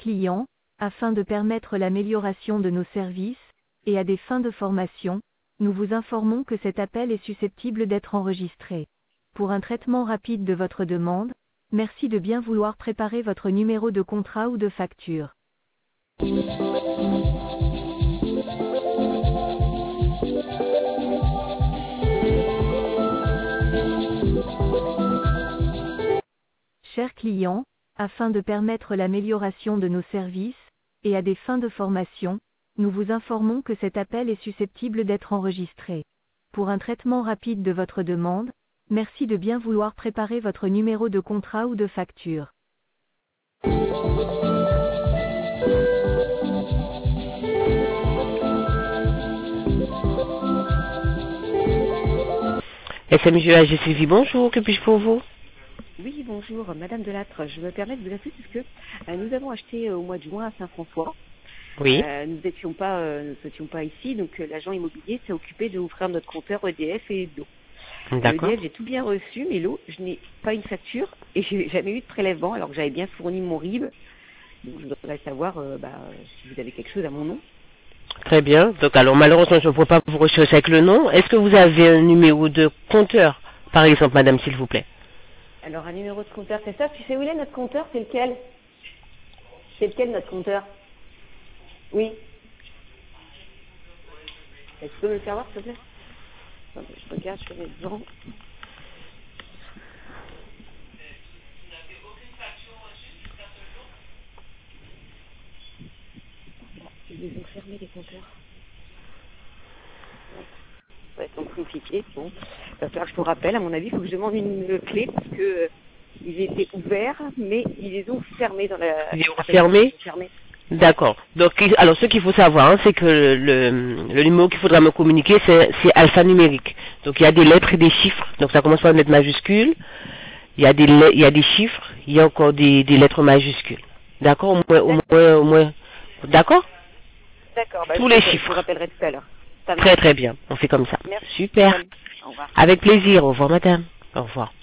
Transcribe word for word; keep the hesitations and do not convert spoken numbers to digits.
clients, afin de permettre l'amélioration de nos services, et à des fins de formation, nous vous informons que cet appel est susceptible d'être enregistré. Pour un traitement rapide de votre demande, merci de bien vouloir préparer votre numéro de contrat ou de facture. Chers clients, afin de permettre l'amélioration de nos services, et à des fins de formation, nous vous informons que cet appel est susceptible d'être enregistré. Pour un traitement rapide de votre demande, merci de bien vouloir préparer votre numéro de contrat ou de facture. S M G A G Sylvie, bonjour, que puis-je pour vous? Oui, bonjour, Madame Delattre. Je me permets de vous appeler puisque euh, nous avons acheté euh, au mois de juin à Saint-François. Oui. Euh, nous n'étions pas, euh, nous n'étions pas ici, donc euh, l'agent immobilier s'est occupé de offrir notre compteur E D F et l'eau. D'accord. E D F, j'ai tout bien reçu, mais l'eau, je n'ai pas une facture et j'ai jamais eu de prélèvement alors que j'avais bien fourni mon R I B. Donc je voudrais savoir euh, bah, si vous avez quelque chose à mon nom. Très bien. Donc alors malheureusement je ne pourrais pas vous rechercher avec le nom. Est-ce que vous avez un numéro de compteur, par exemple, madame, s'il vous plaît? Alors un numéro de compteur, c'est ça? Tu sais où il est notre compteur? C'est lequel? C'est lequel notre compteur? Oui. Est-ce que tu peux me le faire voir, s'il te plaît? Attends, je regarde, je vais devant. Ils ont fermé les compteurs. Ça va être compliqué. Bon. Il va falloir que je vous rappelle. À mon avis, il faut que je demande une clé parce que euh, ils étaient ouverts, mais ils les ont fermés dans la. Ils ont fermé? fermés. D'accord. Donc, alors, ce qu'il faut savoir, hein, c'est que le, le numéro qu'il faudra me communiquer, c'est, c'est alphanumérique. Donc, il y a des lettres et des chiffres. Donc, ça commence par une lettre majuscule. Il y a des, il y a des chiffres. Il y a encore des, des lettres majuscules. D'accord? Au moins, au moins, au moins. D'accord? D'accord. Bah, tous je les vous, chiffres. Je vous rappellerai tout à l'heure. Très, très bien. On fait comme ça. Merci. Super. Au revoir. Avec plaisir. Au revoir, madame. Au revoir.